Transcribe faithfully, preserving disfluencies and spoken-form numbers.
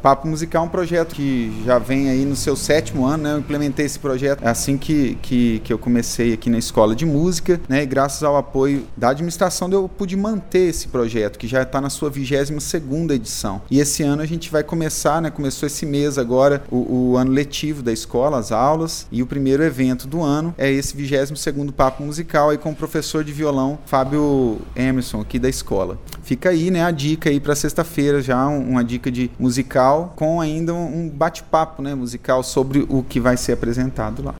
Papo Musical é um projeto que já vem aí no seu sétimo ano, né? Eu implementei esse projeto assim que, que, que eu comecei aqui na Escola de Música, né? E graças ao apoio da administração eu pude manter esse projeto, que já está na sua vigésima segunda edição. E esse ano a gente vai começar, né? Começou esse mês agora o, o ano letivo da escola, as aulas, e o primeiro evento do ano é esse vigésimo segundo Papo Musical aí com o professor de violão Fábio Emerson aqui da escola. Fica aí, né, a dica aí para sexta-feira, já um, uma dica de musical com ainda um bate-papo, né, musical sobre o que vai ser apresentado lá.